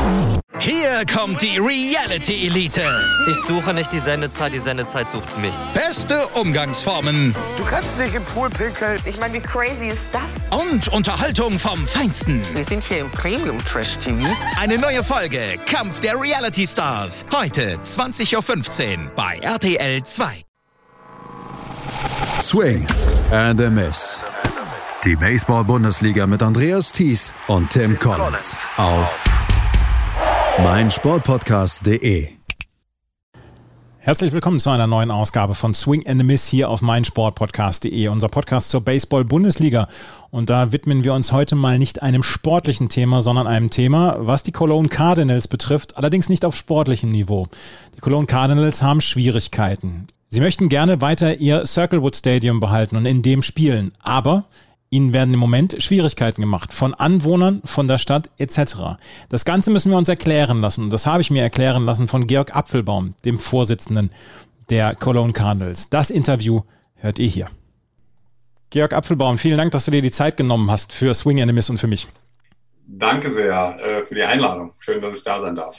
Hier kommt die Reality Elite. Ich suche nicht die Sendezeit sucht mich. Beste Umgangsformen. Du kannst nicht im Pool pinkeln. Ich meine, wie crazy ist das? Und Unterhaltung vom Feinsten. Wir sind hier im Premium-Trash-TV. Eine neue Folge Kampf der Reality Stars. Heute 20.15 Uhr bei RTL 2. Swing and a Miss. Die Baseball-Bundesliga mit Andreas Thies und Tim Collins auf meinsportpodcast.de. Herzlich willkommen zu einer neuen Ausgabe von Swing and a Miss hier auf meinsportpodcast.de, unser Podcast zur Baseball-Bundesliga. Und da widmen wir uns heute mal nicht einem sportlichen Thema, sondern einem Thema, was die Cologne Cardinals betrifft, allerdings nicht auf sportlichem Niveau. Die Cologne Cardinals haben Schwierigkeiten. Sie möchten gerne weiter ihr Circlewood Stadium behalten und in dem spielen, aber ihnen werden im Moment Schwierigkeiten gemacht von Anwohnern, von der Stadt etc. Das Ganze müssen wir uns erklären lassen und das habe ich mir erklären lassen von Georg Apfelbaum, dem Vorsitzenden der Cologne Cardinals. Das Interview hört ihr hier. Georg Apfelbaum, vielen Dank, dass du dir die Zeit genommen hast für Swing and a Miss und für mich. Danke sehr für die Einladung. Schön, dass ich da sein darf.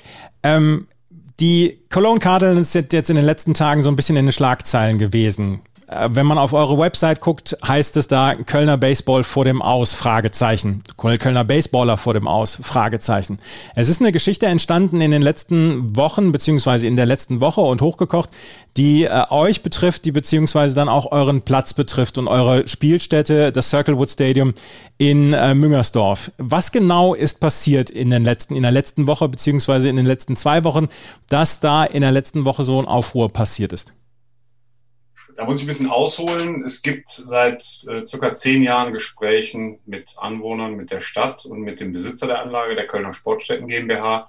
Die Cologne Cardinals sind jetzt in den letzten Tagen so ein bisschen in den Schlagzeilen gewesen. Wenn man auf eure Website guckt, heißt es da Kölner Baseball vor dem Aus, Fragezeichen. Kölner Baseballer vor dem Aus, Fragezeichen. Es ist eine Geschichte entstanden in den letzten Wochen, beziehungsweise in der letzten Woche und hochgekocht, die euch betrifft, die beziehungsweise dann auch euren Platz betrifft und eure Spielstätte, das Circlewood Stadium in Müngersdorf. Was genau ist passiert in der letzten Woche, beziehungsweise in den letzten 2 Wochen, dass da in der letzten Woche so ein Aufruhr passiert ist? Da muss ich ein bisschen ausholen. Es gibt seit circa 10 Jahren Gesprächen mit Anwohnern, mit der Stadt und mit dem Besitzer der Anlage, der Kölner Sportstätten GmbH,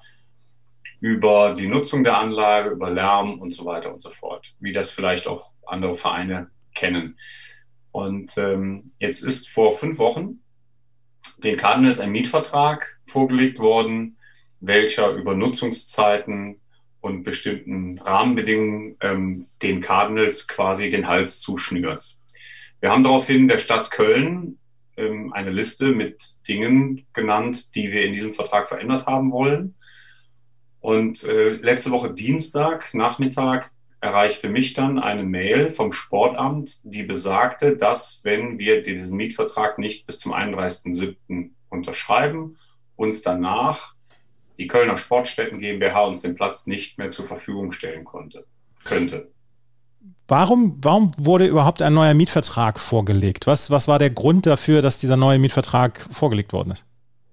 über die Nutzung der Anlage, über Lärm und so weiter und so fort, wie das vielleicht auch andere Vereine kennen. Und jetzt ist vor 5 Wochen den Cardinals ein Mietvertrag vorgelegt worden, welcher über Nutzungszeiten und bestimmten Rahmenbedingungen den Cardinals quasi den Hals zuschnürt. Wir haben daraufhin der Stadt Köln eine Liste mit Dingen genannt, die wir in diesem Vertrag verändert haben wollen. Und letzte Woche Dienstag Nachmittag erreichte mich dann eine Mail vom Sportamt, die besagte, dass, wenn wir diesen Mietvertrag nicht bis zum 31.07. unterschreiben, uns danach die Kölner Sportstätten GmbH uns den Platz nicht mehr zur Verfügung stellen könnte. Warum wurde überhaupt ein neuer Mietvertrag vorgelegt? Was war der Grund dafür, dass dieser neue Mietvertrag vorgelegt worden ist?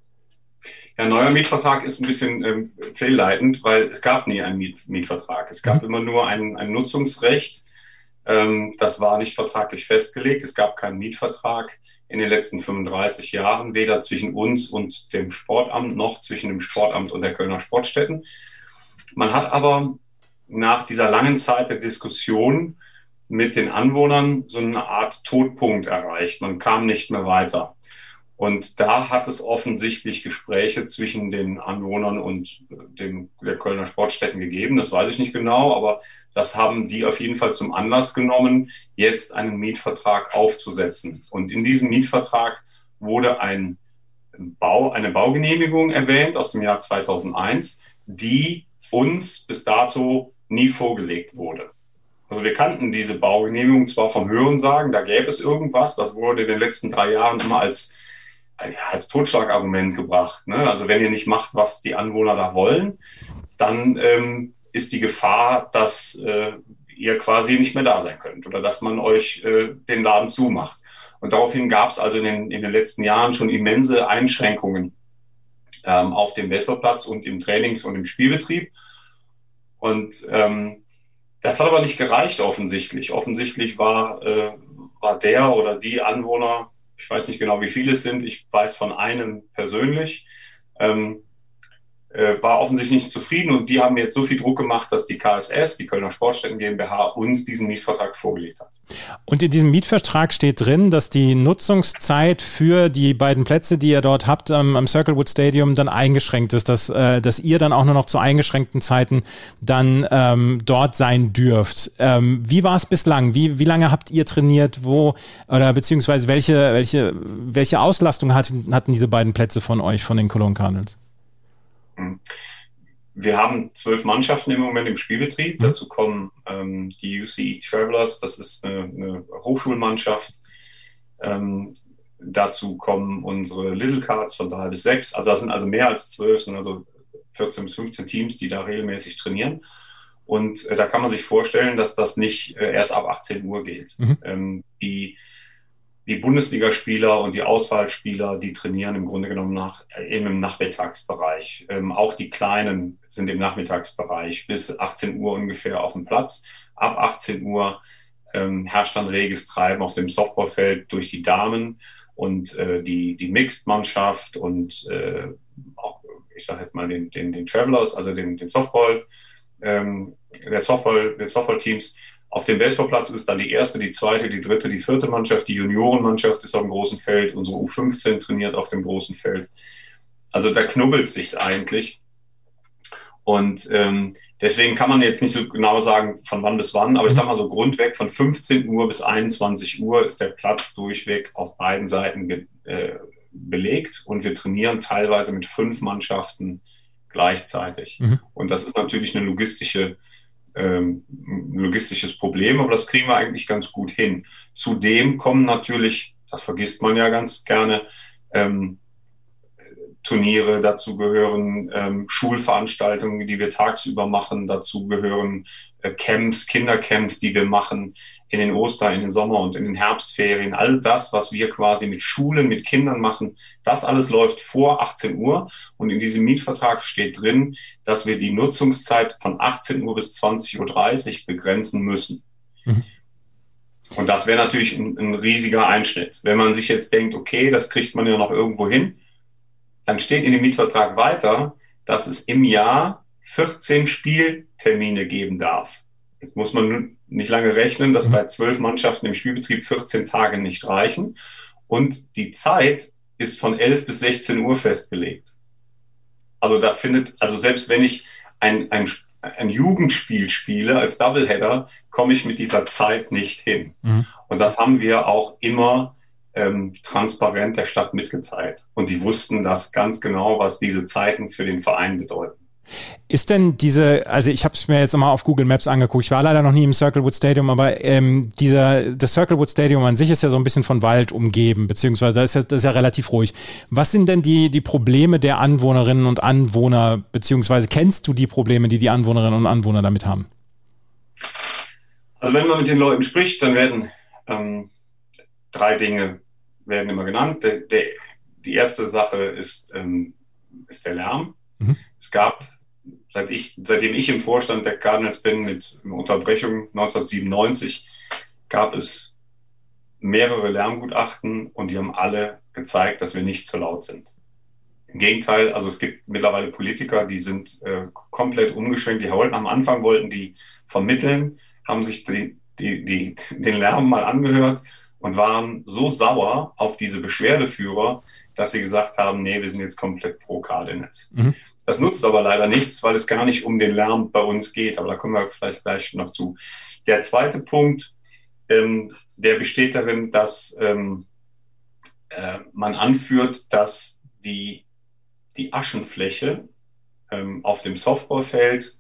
Ja, neuer Mietvertrag ist ein bisschen fehlleitend, weil es gab nie einen Mietvertrag. Es gab immer nur ein Nutzungsrecht. Das war nicht vertraglich festgelegt. Es gab keinen Mietvertrag in den letzten 35 Jahren, weder zwischen uns und dem Sportamt noch zwischen dem Sportamt und der Kölner Sportstätten. Man hat aber nach dieser langen Zeit der Diskussion mit den Anwohnern so eine Art Todpunkt erreicht. Man kam nicht mehr weiter. Und da hat es offensichtlich Gespräche zwischen den Anwohnern und der Kölner Sportstätten gegeben. Das weiß ich nicht genau, aber das haben die auf jeden Fall zum Anlass genommen, jetzt einen Mietvertrag aufzusetzen. Und in diesem Mietvertrag wurde eine Baugenehmigung erwähnt aus dem Jahr 2001, die uns bis dato nie vorgelegt wurde. Also wir kannten diese Baugenehmigung zwar vom Hörensagen, da gäbe es irgendwas, das wurde in den letzten 3 Jahren immer als Totschlagargument gebracht. Ne? Also wenn ihr nicht macht, was die Anwohner da wollen, dann ist die Gefahr, dass ihr quasi nicht mehr da sein könnt oder dass man euch den Laden zumacht. Und daraufhin gab es also in den letzten Jahren schon immense Einschränkungen auf dem Baseballplatz und im Trainings- und im Spielbetrieb. Und das hat aber nicht gereicht offensichtlich. Offensichtlich war der oder die Anwohner, ich weiß nicht genau, wie viele es sind, ich weiß von einem persönlich, war offensichtlich nicht zufrieden und die haben jetzt so viel Druck gemacht, dass die KSS, die Kölner Sportstätten GmbH, uns diesen Mietvertrag vorgelegt hat. Und in diesem Mietvertrag steht drin, dass die Nutzungszeit für die beiden Plätze, die ihr dort habt am Circlewood Stadium, dann eingeschränkt ist, dass ihr dann auch nur noch zu eingeschränkten Zeiten dann dort sein dürft. Wie war es bislang? Wie lange habt ihr trainiert? Beziehungsweise welche Auslastung hatten diese beiden Plätze von euch, von den Cologne Cardinals? Wir haben 12 Mannschaften im Moment im Spielbetrieb. Dazu kommen die UCE Travelers, das ist eine Hochschulmannschaft. Dazu kommen unsere Little Cards von 3 bis 6. Also das sind also mehr als 12, sind also 14 bis 15 Teams, die da regelmäßig trainieren. Und da kann man sich vorstellen, dass das nicht erst ab 18 Uhr geht. Die Bundesligaspieler und die Auswahlspieler, die trainieren im Grunde genommen im Nachmittagsbereich. Auch die Kleinen sind im Nachmittagsbereich bis 18 Uhr ungefähr auf dem Platz. Ab 18 Uhr herrscht dann reges Treiben auf dem Softballfeld durch die Damen und die Mixed-Mannschaft und auch, ich sage jetzt mal, den Travelers, also den Softball, der Softball-Teams. Auf dem Baseballplatz ist dann die erste, die zweite, die dritte, die vierte Mannschaft. Die Juniorenmannschaft ist auf dem großen Feld. Unsere U15 trainiert auf dem großen Feld. Also da knubbelt es sich eigentlich. Und deswegen kann man jetzt nicht so genau sagen, von wann bis wann. Aber ich sage mal so grundweg, von 15 Uhr bis 21 Uhr ist der Platz durchweg auf beiden Seiten belegt. Und wir trainieren teilweise mit 5 Mannschaften gleichzeitig. Und das ist natürlich ein logistisches Problem, aber das kriegen wir eigentlich ganz gut hin. Zudem kommen natürlich, das vergisst man ja ganz gerne, Turniere, dazu gehören Schulveranstaltungen, die wir tagsüber machen, dazu gehören Camps, Kindercamps, die wir machen in den in den Sommer- und in den Herbstferien. All das, was wir quasi mit Schulen, mit Kindern machen, das alles läuft vor 18 Uhr und in diesem Mietvertrag steht drin, dass wir die Nutzungszeit von 18 Uhr bis 20.30 Uhr begrenzen müssen. Und das wäre natürlich ein riesiger Einschnitt. Wenn man sich jetzt denkt, okay, das kriegt man ja noch irgendwo hin, dann steht in dem Mietvertrag weiter, dass es im Jahr 14 Spieltermine geben darf. Jetzt muss man nicht lange rechnen, dass bei 12 Mannschaften im Spielbetrieb 14 Tage nicht reichen. Und die Zeit ist von 11 bis 16 Uhr festgelegt. Also selbst wenn ich ein Jugendspiel spiele als Doubleheader, komme ich mit dieser Zeit nicht hin. Und das haben wir auch immer transparent der Stadt mitgeteilt. Und die wussten das ganz genau, was diese Zeiten für den Verein bedeuten. Ist denn also ich habe es mir jetzt mal auf Google Maps angeguckt, ich war leider noch nie im Circlewood Stadium, aber das Circlewood Stadium an sich ist ja so ein bisschen von Wald umgeben, beziehungsweise das ist ja relativ ruhig. Was sind denn die Probleme der Anwohnerinnen und Anwohner, beziehungsweise kennst du die Probleme, die Anwohnerinnen und Anwohner damit haben? Also wenn man mit den Leuten spricht, dann werden 3 Dinge werden immer genannt. Die erste Sache ist der Lärm. Es gab, seitdem ich im Vorstand der Cardinals bin, mit Unterbrechung 1997, gab es mehrere Lärmgutachten und die haben alle gezeigt, dass wir nicht zu laut sind. Im Gegenteil, also es gibt mittlerweile Politiker, die sind komplett umgeschwenkt. Am Anfang wollten die vermitteln, haben sich den Lärm mal angehört und waren so sauer auf diese Beschwerdeführer, dass sie gesagt haben, nee, wir sind jetzt komplett pro Cardinals. Das nutzt aber leider nichts, weil es gar nicht um den Lärm bei uns geht. Aber da kommen wir vielleicht gleich noch zu. Der zweite Punkt, der besteht darin, dass man anführt, dass die Aschenfläche auf dem Softballfeld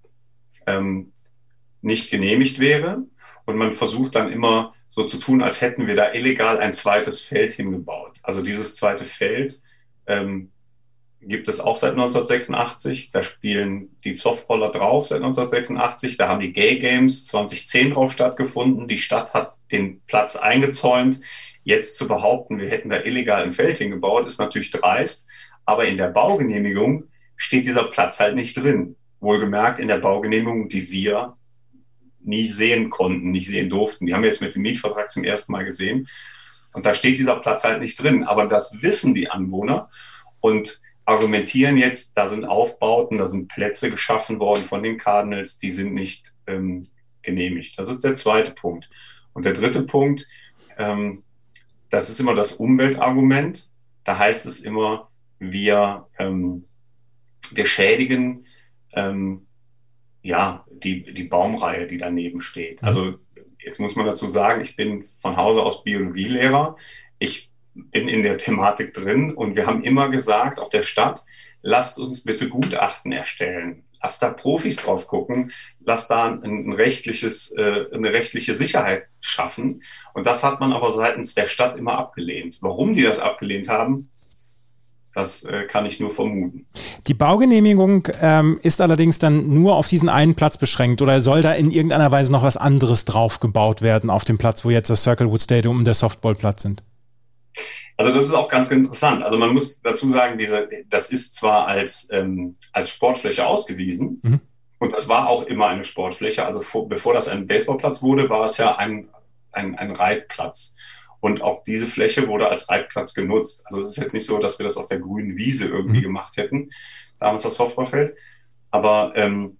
nicht genehmigt wäre. Und man versucht dann immer so zu tun, als hätten wir da illegal ein zweites Feld hingebaut. Also dieses zweite Feld gibt es auch seit 1986. Da spielen die Softballer drauf seit 1986. Da haben die Gay Games 2010 drauf stattgefunden. Die Stadt hat den Platz eingezäunt. Jetzt zu behaupten, wir hätten da illegal ein Feld hingebaut, ist natürlich dreist. Aber in der Baugenehmigung steht dieser Platz halt nicht drin. Wohlgemerkt in der Baugenehmigung, die wir nie sehen konnten, nicht sehen durften. Die haben wir jetzt mit dem Mietvertrag zum ersten Mal gesehen. Und da steht dieser Platz halt nicht drin. Aber das wissen die Anwohner und argumentieren jetzt, da sind Aufbauten, da sind Plätze geschaffen worden von den Cardinals, die sind nicht genehmigt. Das ist der zweite Punkt. Und der dritte Punkt, das ist immer das Umweltargument. Da heißt es immer, wir schädigen die Baumreihe, die daneben steht. Also jetzt muss man dazu sagen, ich bin von Hause aus Biologielehrer. Ich bin in der Thematik drin und wir haben immer gesagt, auch der Stadt, lasst uns bitte Gutachten erstellen. lass da Profis drauf gucken, lass da eine rechtliche Sicherheit schaffen. Und das hat man aber seitens der Stadt immer abgelehnt. Warum die das abgelehnt haben, das kann ich nur vermuten. Die Baugenehmigung ist allerdings dann nur auf diesen einen Platz beschränkt oder soll da in irgendeiner Weise noch was anderes drauf gebaut werden auf dem Platz, wo jetzt das Circlewood Stadium und der Softballplatz sind? Also das ist auch ganz interessant. Also man muss dazu sagen, das ist zwar als Sportfläche ausgewiesen und das war auch immer eine Sportfläche. Also bevor das ein Baseballplatz wurde, war es ja ein Reitplatz. Und auch diese Fläche wurde als Reitplatz genutzt. Also es ist jetzt nicht so, dass wir das auf der grünen Wiese irgendwie gemacht hätten, damals das Softballfeld. Aber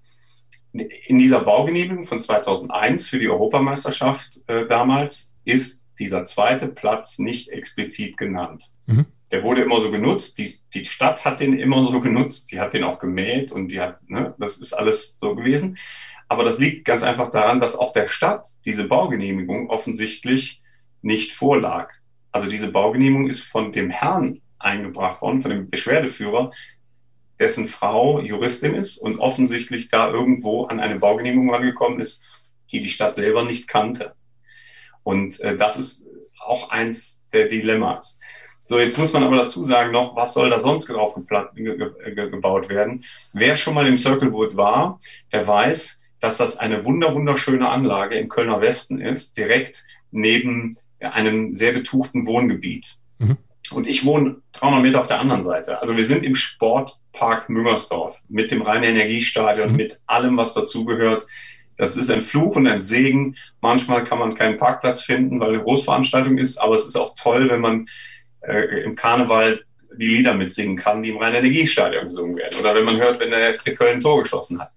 in dieser Baugenehmigung von 2001 für die Europameisterschaft damals ist dieser zweite Platz nicht explizit genannt. Der wurde immer so genutzt. Die Stadt hat den immer so genutzt. Die hat den auch gemäht und das ist alles so gewesen. Aber das liegt ganz einfach daran, dass auch der Stadt diese Baugenehmigung offensichtlich nicht vorlag. Also diese Baugenehmigung ist von dem Herrn eingebracht worden, von dem Beschwerdeführer, dessen Frau Juristin ist und offensichtlich da irgendwo an eine Baugenehmigung rangekommen ist, die die Stadt selber nicht kannte. Und das ist auch eins der Dilemmas. So, jetzt muss man aber dazu sagen noch, was soll da sonst drauf gebaut werden? Wer schon mal im Circlewood war, der weiß, dass das eine wunderschöne Anlage im Kölner Westen ist, direkt neben einem sehr betuchten Wohngebiet. Und ich wohne 300 Meter auf der anderen Seite. Also wir sind im Sportpark Müngersdorf mit dem Rhein-Energiestadion, mit allem, was dazugehört. Das ist ein Fluch und ein Segen. Manchmal kann man keinen Parkplatz finden, weil eine Großveranstaltung ist, aber es ist auch toll, wenn man im Karneval die Lieder mitsingen kann, die im Rhein-Energiestadion gesungen werden. Oder wenn man hört, wenn der FC Köln ein Tor geschossen hat.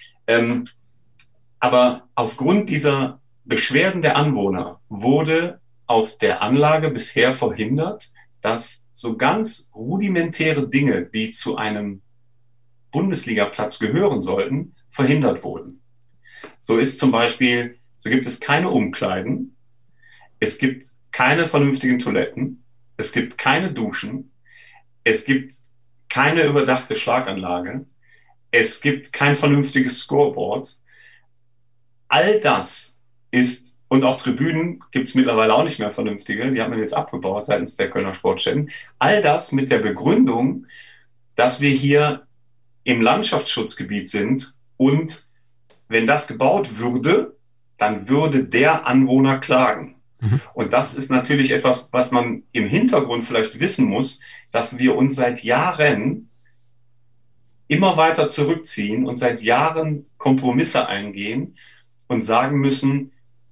Aber aufgrund dieser Beschwerden der Anwohner wurde auf der Anlage bisher verhindert, dass so ganz rudimentäre Dinge, die zu einem Bundesligaplatz gehören sollten, verhindert wurden. So gibt es keine Umkleiden, es gibt keine vernünftigen Toiletten, es gibt keine Duschen, es gibt keine überdachte Schlaganlage, es gibt kein vernünftiges Scoreboard. All das ist, und auch Tribünen gibt es mittlerweile auch nicht mehr vernünftige, die hat man jetzt abgebaut seitens der Kölner Sportstätten. All das mit der Begründung, dass wir hier im Landschaftsschutzgebiet sind und wenn das gebaut würde, dann würde der Anwohner klagen. Und das ist natürlich etwas, was man im Hintergrund vielleicht wissen muss, dass wir uns seit Jahren immer weiter zurückziehen und seit Jahren Kompromisse eingehen und sagen müssen,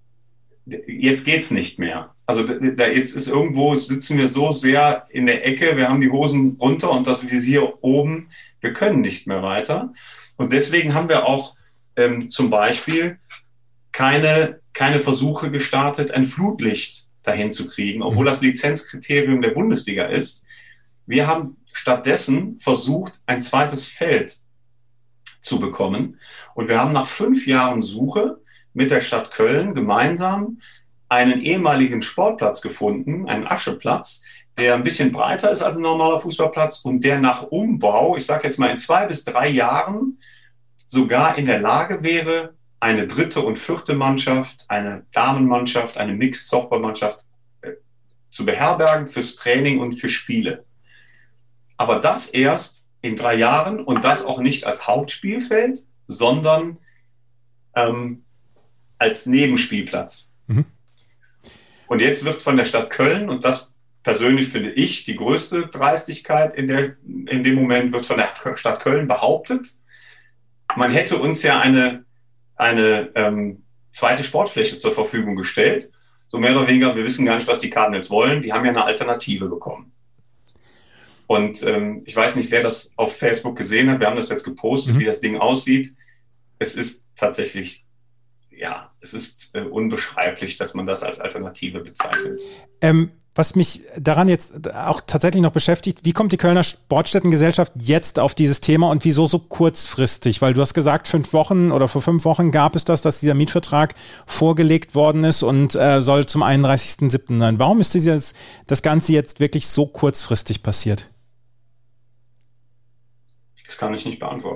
jetzt geht's nicht mehr. Also jetzt ist irgendwo, sitzen wir so sehr in der Ecke, wir haben die Hosen runter und das Visier oben, wir können nicht mehr weiter. Und deswegen haben wir auch zum Beispiel keine Versuche gestartet, ein Flutlicht dahin zu kriegen, obwohl das Lizenzkriterium der Bundesliga ist. Wir haben stattdessen versucht, ein zweites Feld zu bekommen. Und wir haben nach 5 Jahren Suche mit der Stadt Köln gemeinsam einen ehemaligen Sportplatz gefunden, einen Ascheplatz, der ein bisschen breiter ist als ein normaler Fußballplatz und der nach Umbau, ich sage jetzt mal in 2 bis 3 Jahren, sogar in der Lage wäre, eine 3. und 4. Mannschaft, eine Damenmannschaft, eine Mixed-Softball-Mannschaft zu beherbergen fürs Training und für Spiele. Aber das erst in 3 Jahren und das auch nicht als Hauptspielfeld, sondern als Nebenspielplatz. Und jetzt wird von der Stadt Köln, und das persönlich finde ich die größte Dreistigkeit in dem Moment, wird von der Stadt Köln behauptet, man hätte uns ja eine zweite Sportfläche zur Verfügung gestellt. So mehr oder weniger, wir wissen gar nicht, was die Cardinals wollen. Die haben ja eine Alternative bekommen. Und ich weiß nicht, wer das auf Facebook gesehen hat. Wir haben das jetzt gepostet, wie das Ding aussieht. Es ist tatsächlich, es ist unbeschreiblich, dass man das als Alternative bezeichnet. Was mich daran jetzt auch tatsächlich noch beschäftigt, wie kommt die Kölner Sportstättengesellschaft jetzt auf dieses Thema und wieso so kurzfristig? Weil du hast gesagt, 5 Wochen oder vor 5 Wochen gab es das, dass dieser Mietvertrag vorgelegt worden ist und soll zum 31.07. sein. Warum ist das Ganze jetzt wirklich so kurzfristig passiert? Das kann ich nicht beantworten.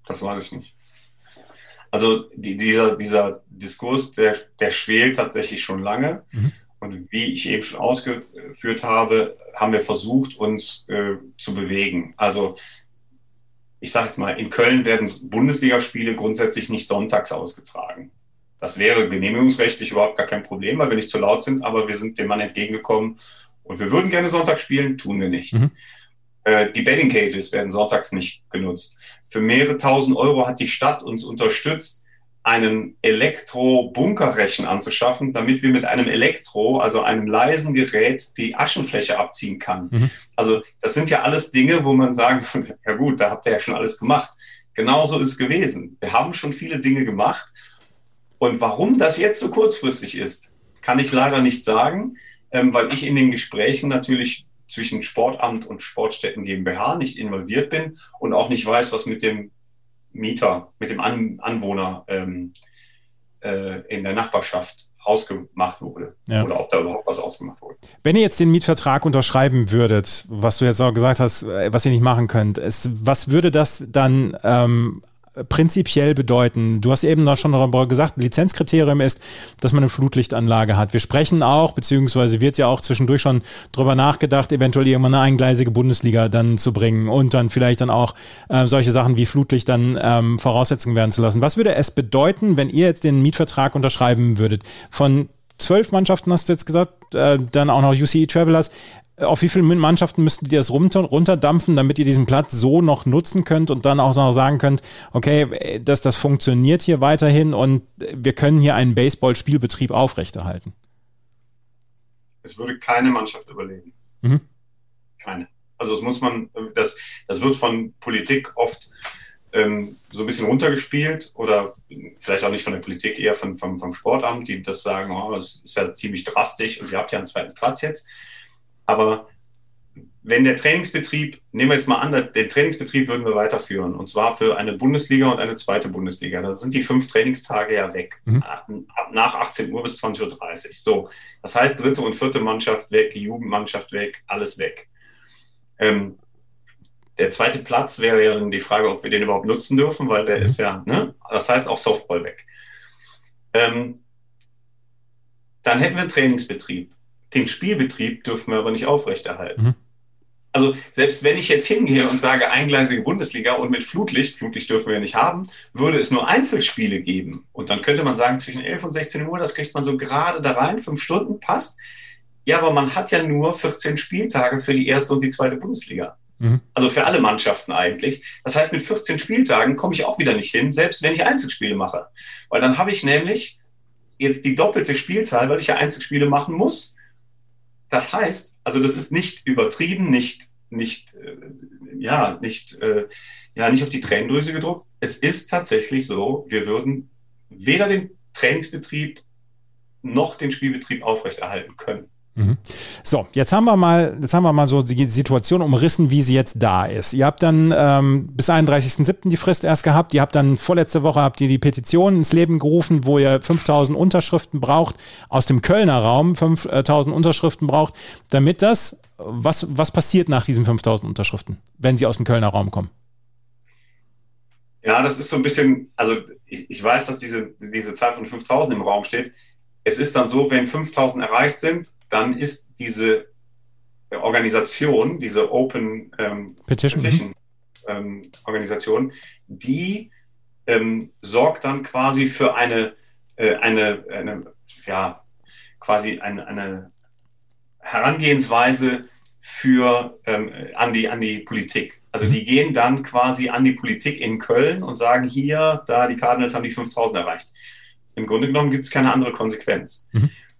Das weiß ich nicht. Also dieser Diskurs, der schwelt tatsächlich schon lange. Und wie ich eben schon ausgeführt habe, haben wir versucht, uns zu bewegen. Also ich sage jetzt mal, in Köln werden Bundesligaspiele grundsätzlich nicht sonntags ausgetragen. Das wäre genehmigungsrechtlich überhaupt gar kein Problem, weil wir nicht zu laut sind, aber wir sind dem Mann entgegengekommen und wir würden gerne Sonntag spielen, tun wir nicht. Die Betting Cages werden sonntags nicht genutzt. Für mehrere tausend Euro hat die Stadt uns unterstützt, einen Elektro-Bunkerrechen anzuschaffen, damit wir mit einem also einem leisen Gerät, die Aschenfläche abziehen kann. Also das sind ja alles Dinge, wo man sagen würde, ja gut, da habt ihr ja schon alles gemacht. Genauso ist es gewesen. Wir haben schon viele Dinge gemacht. Und warum das jetzt so kurzfristig ist, kann ich leider nicht sagen, weil ich in den Gesprächen natürlich zwischen Sportamt und Sportstätten GmbH nicht involviert bin und auch nicht weiß, was mit dem Mieter, mit dem Anwohner in der Nachbarschaft ausgemacht wurde oder ob da überhaupt was ausgemacht wurde. Wenn ihr jetzt den Mietvertrag unterschreiben würdet, was du jetzt auch gesagt hast, was ihr nicht machen könnt, was würde das dann prinzipiell bedeuten? Du hast eben noch schon darüber gesagt, Lizenzkriterium ist, dass man eine Flutlichtanlage hat. Wir sprechen auch, beziehungsweise wird ja auch zwischendurch schon drüber nachgedacht, eventuell irgendwann eine eingleisige Bundesliga dann zu bringen und dann vielleicht dann auch solche Sachen wie Flutlicht dann Voraussetzungen werden zu lassen. Was würde es bedeuten, wenn ihr jetzt den Mietvertrag unterschreiben würdet? Von 12 Mannschaften hast du jetzt gesagt, dann auch noch UCI Travelers. Auf wie viele Mannschaften müsstet ihr das runterdampfen, damit ihr diesen Platz so noch nutzen könnt und dann auch noch sagen könnt, okay, das funktioniert hier weiterhin und wir können hier einen Baseball-Spielbetrieb aufrechterhalten? Es würde keine Mannschaft überleben. Keine. Also das wird von Politik oft so ein bisschen runtergespielt oder vielleicht auch nicht von der Politik, eher vom Sportamt, die das sagen, das ist ja ziemlich drastisch und ihr habt ja einen zweiten Platz jetzt. Aber wenn der Trainingsbetrieb, nehmen wir jetzt mal an, den Trainingsbetrieb würden wir weiterführen. Und zwar für eine Bundesliga und eine zweite Bundesliga. Da sind die 5 Trainingstage ja weg. Nach 18 Uhr bis 20.30 Uhr. So, das heißt, 3. und 4. Mannschaft weg, Jugendmannschaft weg, alles weg. Der zweite Platz wäre ja dann die Frage, ob wir den überhaupt nutzen dürfen, weil der ist ja, das heißt auch Softball weg. Dann hätten wir einen Trainingsbetrieb. Den Spielbetrieb dürfen wir aber nicht aufrechterhalten. Also selbst wenn ich jetzt hingehe und sage eingleisige Bundesliga und mit Flutlicht dürfen wir nicht haben, würde es nur Einzelspiele geben. Und dann könnte man sagen, zwischen 11 und 16 Uhr, das kriegt man so gerade da rein, 5 Stunden, passt. Ja, aber man hat ja nur 14 Spieltage für die erste und die zweite Bundesliga. Also für alle Mannschaften eigentlich. Das heißt, mit 14 Spieltagen komme ich auch wieder nicht hin, selbst wenn ich Einzelspiele mache. Weil dann habe ich nämlich jetzt die doppelte Spielzahl, weil ich ja Einzelspiele machen muss. Das heißt, also das ist nicht übertrieben, nicht auf die Tränendrüse gedruckt. Es ist tatsächlich so, wir würden weder den Trainingsbetrieb noch den Spielbetrieb aufrechterhalten können. So, jetzt haben wir mal so die Situation umrissen, wie sie jetzt da ist. Ihr habt dann bis 31.07. die Frist erst gehabt. Ihr habt dann vorletzte Woche die Petition ins Leben gerufen, wo ihr 5.000 Unterschriften braucht, aus dem Kölner Raum 5.000 Unterschriften braucht, damit das, was passiert nach diesen 5.000 Unterschriften, wenn sie aus dem Kölner Raum kommen? Ja, das ist so ein bisschen, also ich weiß, dass diese Zahl von 5.000 im Raum steht. Es ist dann so, wenn 5.000 erreicht sind, dann ist diese Organisation, diese Open Petition Organisation, die sorgt dann quasi für eine Herangehensweise an die Politik. Also die gehen dann quasi an die Politik in Köln und sagen, hier, da die Cardinals haben die 5.000 erreicht. Im Grunde genommen gibt es keine andere Konsequenz.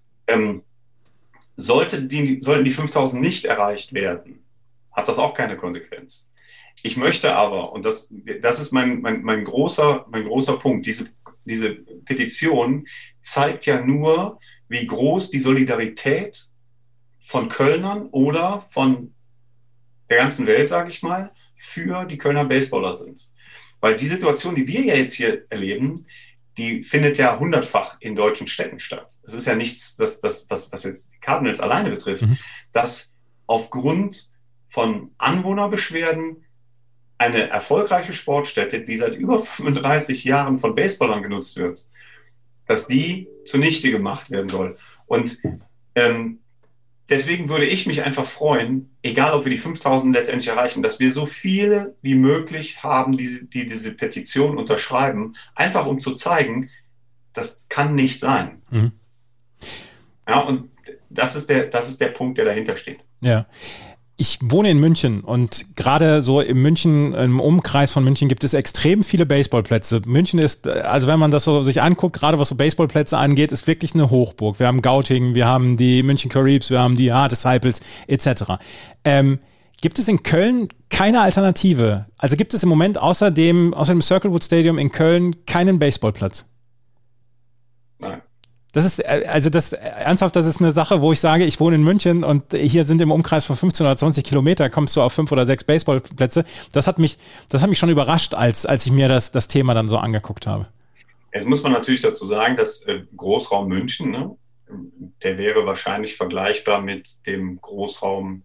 Sollten die 5.000 nicht erreicht werden, hat das auch keine Konsequenz. Ich möchte aber, und das ist mein großer Punkt, diese Petition zeigt ja nur, wie groß die Solidarität von Kölnern oder von der ganzen Welt, sage ich mal, für die Kölner Baseballer sind. Weil die Situation, die wir ja jetzt hier erleben, die findet ja 100-fach in deutschen Städten statt. Es ist ja nichts, was jetzt die Cardinals alleine betrifft, dass aufgrund von Anwohnerbeschwerden eine erfolgreiche Sportstätte, die seit über 35 Jahren von Baseballern genutzt wird, dass die zunichte gemacht werden soll. Und deswegen würde ich mich einfach freuen, egal ob wir die 5000 letztendlich erreichen, dass wir so viele wie möglich haben, die diese Petition unterschreiben, einfach um zu zeigen, das kann nicht sein. Mhm. Ja, und das ist der Punkt, der dahinter steht. Ja. Ich wohne in München und gerade so im Umkreis von München gibt es extrem viele Baseballplätze. München ist, also wenn man das so sich anguckt, gerade was so Baseballplätze angeht, ist wirklich eine Hochburg. Wir haben Gauting, wir haben die München Caribs, wir haben die Disciples etc. Gibt es in Köln keine Alternative? Also gibt es im Moment außer dem Circlewood Stadium in Köln keinen Baseballplatz? Nein. Das ist ernsthaft, das ist eine Sache, wo ich sage, ich wohne in München und hier sind im Umkreis von 15 oder 20 Kilometer, kommst du auf 5 oder 6 Baseballplätze. Das hat mich schon überrascht, als ich mir das Thema dann so angeguckt habe. Jetzt muss man natürlich dazu sagen, dass Großraum München, ne, der wäre wahrscheinlich vergleichbar mit dem Großraum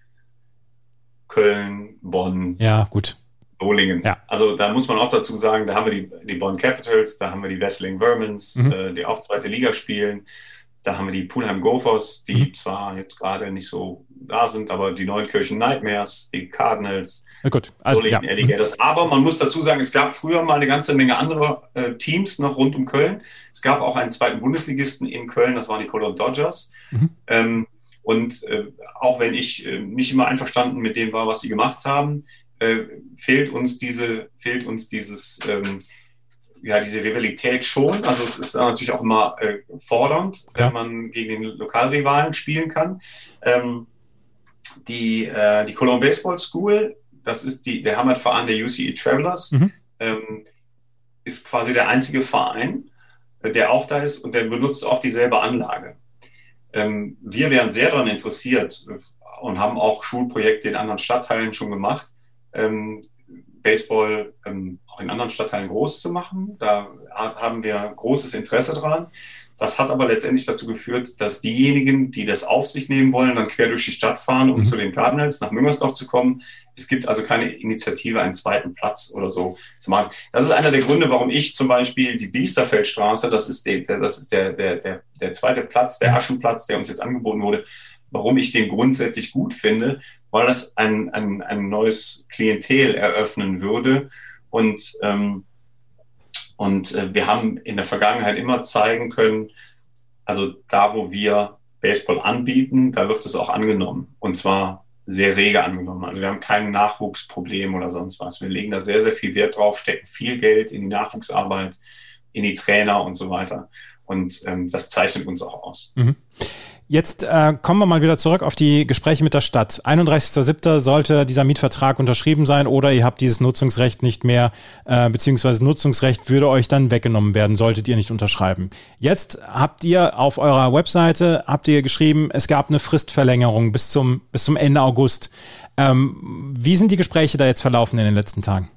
Köln, Bonn. Ja, gut. Solingen. Ja. Also da muss man auch dazu sagen, da haben wir die Bonn Capitals, da haben wir die Wesseling Vermins, die auch zweite Liga spielen. Da haben wir die Pulheim Gophers, die zwar jetzt gerade nicht so da sind, aber die Neunkirchen Nightmares, die Cardinals, Solingen Alligators. Aber man muss dazu sagen, es gab früher mal eine ganze Menge anderer Teams noch rund um Köln. Es gab auch einen zweiten Bundesligisten in Köln, das waren die Cologne Dodgers. Auch wenn ich nicht immer einverstanden mit dem war, was sie gemacht haben, fehlt uns diese Rivalität schon. Also es ist natürlich auch immer fordernd, wenn man gegen den Lokalrivalen spielen kann. Die Cologne Baseball School, das ist der Heimatverein der UCE Travelers, ist quasi der einzige Verein, der auch da ist und der benutzt auch dieselbe Anlage. Wir wären sehr daran interessiert und haben auch Schulprojekte in anderen Stadtteilen schon gemacht, Baseball auch in anderen Stadtteilen groß zu machen. Da haben wir großes Interesse dran. Das hat aber letztendlich dazu geführt, dass diejenigen, die das auf sich nehmen wollen, dann quer durch die Stadt fahren, um zu den Cardinals nach Müngersdorf zu kommen. Es gibt also keine Initiative, einen zweiten Platz oder so zu machen. Das ist einer der Gründe, warum ich zum Beispiel die Biesterfeldstraße, das ist der zweite Platz, der Aschenplatz, der uns jetzt angeboten wurde, warum ich den grundsätzlich gut finde, weil das ein neues Klientel eröffnen würde. Und wir haben in der Vergangenheit immer zeigen können, also da, wo wir Baseball anbieten, da wird es auch angenommen. Und zwar sehr rege angenommen. Also wir haben kein Nachwuchsproblem oder sonst was. Wir legen da sehr, sehr viel Wert drauf, stecken viel Geld in die Nachwuchsarbeit, in die Trainer und so weiter. Und das zeichnet uns auch aus. Jetzt kommen wir mal wieder zurück auf die Gespräche mit der Stadt. 31.07. sollte dieser Mietvertrag unterschrieben sein oder ihr habt dieses Nutzungsrecht nicht mehr, beziehungsweise Nutzungsrecht würde euch dann weggenommen werden, solltet ihr nicht unterschreiben. Jetzt habt ihr auf eurer Webseite, geschrieben, es gab eine Fristverlängerung bis zum Ende August. Wie sind die Gespräche da jetzt verlaufen in den letzten Tagen?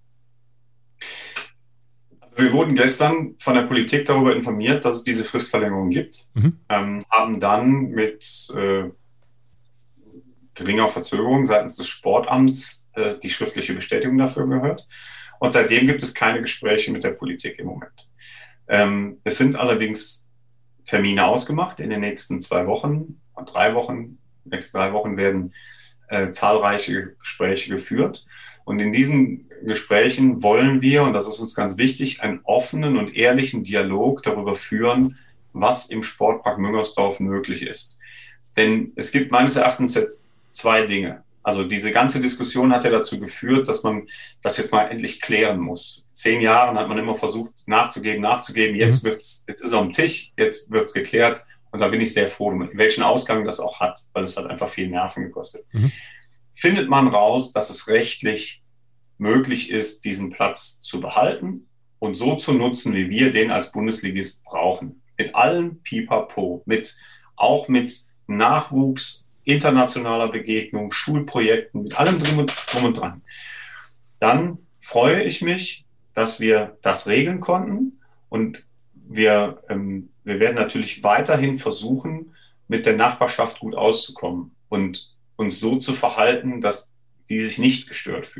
Wir wurden gestern von der Politik darüber informiert, dass es diese Fristverlängerung gibt, haben dann mit geringer Verzögerung seitens des Sportamts die schriftliche Bestätigung dafür gehört. Und seitdem gibt es keine Gespräche mit der Politik im Moment. Es sind allerdings Termine ausgemacht in den nächsten 2 Wochen, 3 Wochen. Die nächsten 3 Wochen werden zahlreiche Gespräche geführt. Und in diesen Gesprächen wollen wir, und das ist uns ganz wichtig, einen offenen und ehrlichen Dialog darüber führen, was im Sportpark Müngersdorf möglich ist. Denn es gibt meines Erachtens jetzt 2 Dinge. Also diese ganze Diskussion hat ja dazu geführt, dass man das jetzt mal endlich klären muss. 10 Jahren hat man immer versucht nachzugeben. Jetzt ist es am Tisch, jetzt wird es geklärt. Und da bin ich sehr froh, welchen Ausgang das auch hat, weil es hat einfach viel Nerven gekostet. Findet man raus, dass es rechtlich möglich ist, diesen Platz zu behalten und so zu nutzen, wie wir den als Bundesligist brauchen. Mit allem Pipapo, auch mit Nachwuchs, internationaler Begegnung, Schulprojekten, mit allem drum und dran. Dann freue ich mich, dass wir das regeln konnten und wir werden natürlich weiterhin versuchen, mit der Nachbarschaft gut auszukommen und uns so zu verhalten, dass die sich nicht gestört fühlen.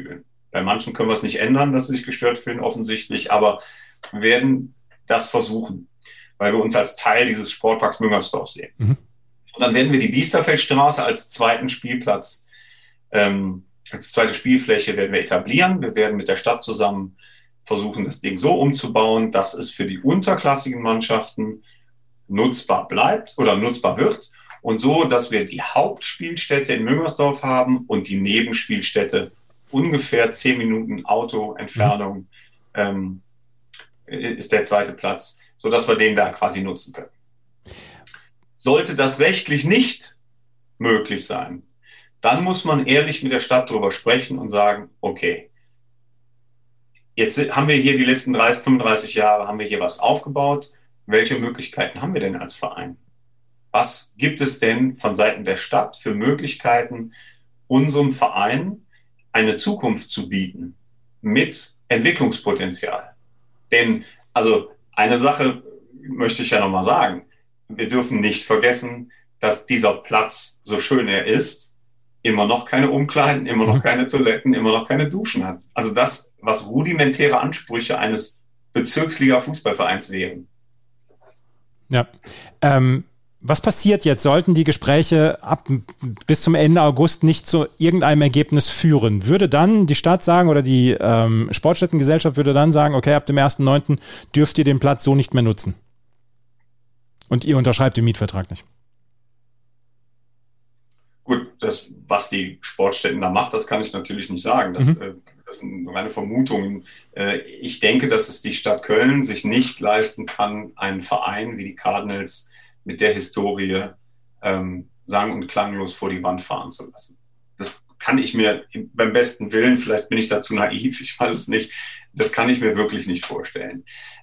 Bei manchen können wir es nicht ändern, dass sie sich gestört fühlen, offensichtlich, aber wir werden das versuchen, weil wir uns als Teil dieses Sportparks Müngersdorf sehen. Und dann werden wir die Biesterfeldstraße als zweiten Spielplatz, als zweite Spielfläche werden wir etablieren. Wir werden mit der Stadt zusammen versuchen, das Ding so umzubauen, dass es für die unterklassigen Mannschaften nutzbar bleibt oder nutzbar wird und so, dass wir die Hauptspielstätte in Müngersdorf haben und die Nebenspielstätte ungefähr 10 Minuten Autoentfernung ist der zweite Platz, sodass wir den da quasi nutzen können. Sollte das rechtlich nicht möglich sein, dann muss man ehrlich mit der Stadt darüber sprechen und sagen, okay, jetzt haben wir hier die letzten 35 Jahre, haben wir hier was aufgebaut. Welche Möglichkeiten haben wir denn als Verein? Was gibt es denn von Seiten der Stadt für Möglichkeiten, unserem Verein eine Zukunft zu bieten mit Entwicklungspotenzial? Denn, also eine Sache möchte ich ja nochmal sagen. Wir dürfen nicht vergessen, dass dieser Platz, so schön er ist, immer noch keine Umkleiden, immer noch keine Toiletten, immer noch keine Duschen hat. Also das, was rudimentäre Ansprüche eines Bezirksliga-Fußballvereins wären. Ja. Was passiert jetzt? Sollten die Gespräche bis zum Ende August nicht zu irgendeinem Ergebnis führen? Würde dann die Stadt sagen oder die Sportstättengesellschaft würde dann sagen, okay, ab dem 1.9. dürft ihr den Platz so nicht mehr nutzen? Und ihr unterschreibt den Mietvertrag nicht? Gut, das, was die Sportstätten da macht, das kann ich natürlich nicht sagen. Das sind reine Vermutungen. Ich denke, dass es die Stadt Köln sich nicht leisten kann, einen Verein wie die Cardinals mit der Historie sang- und klanglos vor die Wand fahren zu lassen. Das kann ich mir beim besten Willen, vielleicht bin ich dazu naiv, ich weiß es nicht, das kann ich mir wirklich nicht vorstellen.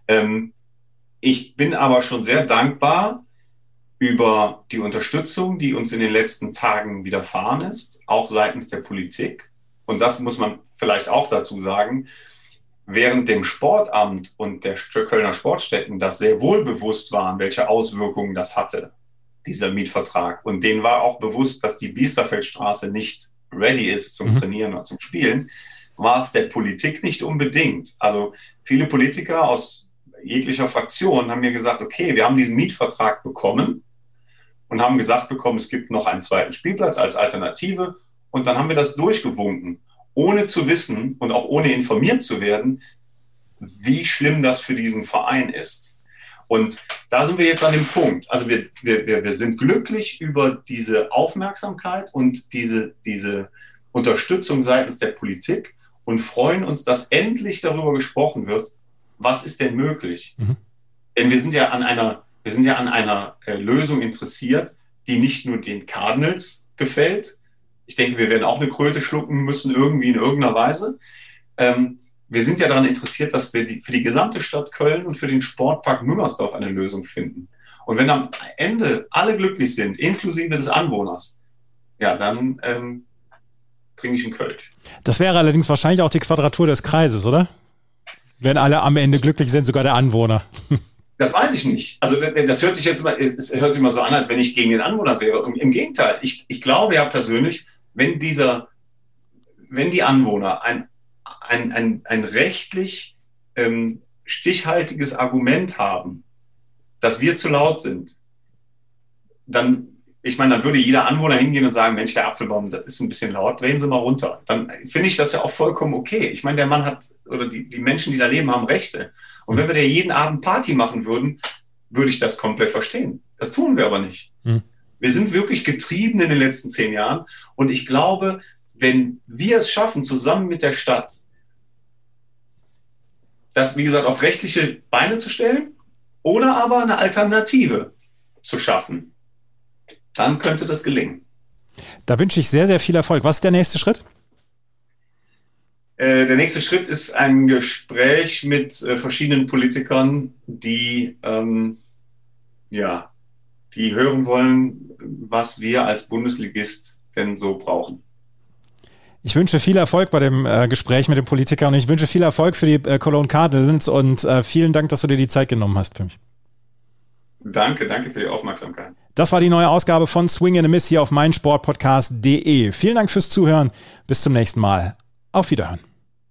Ich bin aber schon sehr dankbar über die Unterstützung, die uns in den letzten Tagen widerfahren ist, auch seitens der Politik. Und das muss man vielleicht auch dazu sagen, während dem Sportamt und der Kölner Sportstätten das sehr wohl bewusst waren, welche Auswirkungen das hatte, dieser Mietvertrag. Und denen war auch bewusst, dass die Biesterfeldstraße nicht ready ist zum Trainieren oder zum Spielen, war es der Politik nicht unbedingt. Also viele Politiker aus jeglicher Fraktion haben mir gesagt, okay, wir haben diesen Mietvertrag bekommen und haben gesagt bekommen, es gibt noch einen zweiten Spielplatz als Alternative. Und dann haben wir das durchgewunken, ohne zu wissen und auch ohne informiert zu werden, wie schlimm das für diesen Verein ist. Und da sind wir jetzt an dem Punkt. Also wir sind glücklich über diese Aufmerksamkeit und diese Unterstützung seitens der Politik und freuen uns, dass endlich darüber gesprochen wird, was ist denn möglich? Denn wir sind ja an einer Lösung interessiert, die nicht nur den Cardinals gefällt. Ich denke, wir werden auch eine Kröte schlucken müssen, irgendwie in irgendeiner Weise. Wir sind ja daran interessiert, dass wir für die gesamte Stadt Köln und für den Sportpark Müngersdorf eine Lösung finden. Und wenn am Ende alle glücklich sind, inklusive des Anwohners, ja, dann trinke ich einen Kölsch. Das wäre allerdings wahrscheinlich auch die Quadratur des Kreises, oder? Wenn alle am Ende glücklich sind, sogar der Anwohner. Das weiß ich nicht. Also das hört sich jetzt mal, es hört sich mal so an, als wenn ich gegen den Anwohner wäre. Und im Gegenteil, ich glaube ja persönlich, wenn die Anwohner ein rechtlich stichhaltiges Argument haben, dass wir zu laut sind, dann würde jeder Anwohner hingehen und sagen, Mensch, der Apfelbaum, das ist ein bisschen laut, drehen Sie mal runter. Dann finde ich das ja auch vollkommen okay. Ich meine, der Mann hat, oder die Menschen, die da leben, haben Rechte. Und wenn wir da jeden Abend Party machen würden, würde ich das komplett verstehen. Das tun wir aber nicht. Wir sind wirklich getrieben in den letzten 10 Jahren. Und ich glaube, wenn wir es schaffen, zusammen mit der Stadt, das, wie gesagt, auf rechtliche Beine zu stellen oder aber eine Alternative zu schaffen, dann könnte das gelingen. Da wünsche ich sehr, sehr viel Erfolg. Was ist der nächste Schritt? Der nächste Schritt ist ein Gespräch mit verschiedenen Politikern, die hören wollen, was wir als Bundesligist denn so brauchen. Ich wünsche viel Erfolg bei dem Gespräch mit dem Politiker und ich wünsche viel Erfolg für die Cologne Cardinals und vielen Dank, dass du dir die Zeit genommen hast für mich. Danke für die Aufmerksamkeit. Das war die neue Ausgabe von Swing and a Miss hier auf meinsportpodcast.de. Vielen Dank fürs Zuhören. Bis zum nächsten Mal. Auf Wiederhören.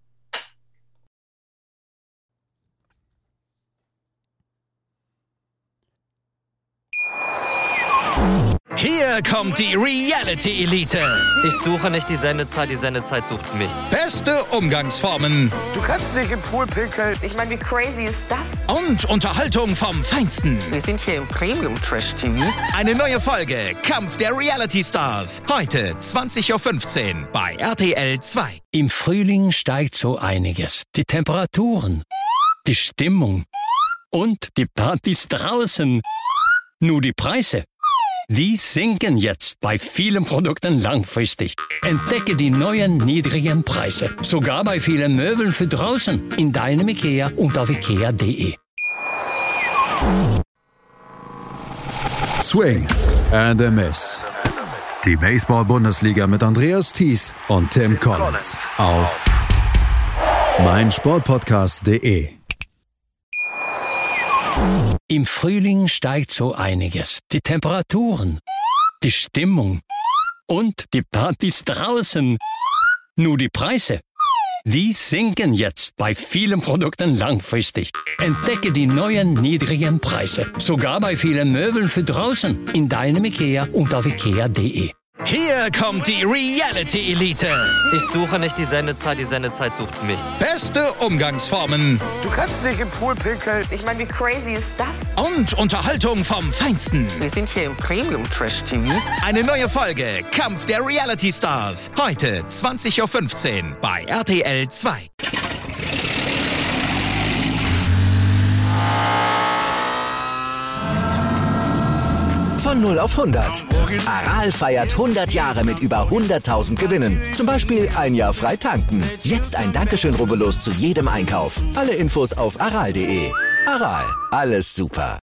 Hier kommt die Reality Elite. Ich suche nicht die Sendezeit sucht mich. Beste Umgangsformen Du kannst dich im Pool pinkeln. Ich meine, wie crazy ist das? und Unterhaltung vom Feinsten. Wir sind hier im Premium Trash TV. Eine neue Folge Kampf der Reality Stars. Heute 20.15 Uhr bei RTL 2. Im Frühling steigt so einiges. Die Temperaturen, die Stimmung und die Partys draußen. Nur die Preise, die sinken jetzt bei vielen Produkten langfristig. Entdecke die neuen niedrigen Preise. Sogar bei vielen Möbeln für draußen. In deinem IKEA und auf IKEA.de. Swing and a Miss. Die Baseball-Bundesliga mit Andreas Thies und Tim Collins auf meinsportpodcast.de. Im Frühling steigt so einiges. Die Temperaturen, die Stimmung und die Partys draußen. Nur die Preise, die sinken jetzt bei vielen Produkten langfristig. Entdecke die neuen niedrigen Preise. Sogar bei vielen Möbeln für draußen. In deinem IKEA und auf IKEA.de. Hier kommt die Reality Elite. Ich suche nicht die Sendezeit sucht mich. Beste Umgangsformen Du kannst dich im Pool pinkeln. Ich meine, wie crazy ist das? und Unterhaltung vom Feinsten. Wir sind hier im Premium Trash TV. Eine neue Folge Kampf der Reality Stars. Heute 20.15 Uhr bei RTL 2. Von 0 auf 100. Aral feiert 100 Jahre mit über 100.000 Gewinnen. Zum Beispiel ein Jahr frei tanken. Jetzt ein Dankeschön, rubbellos zu jedem Einkauf. Alle Infos auf aral.de. Aral, alles super.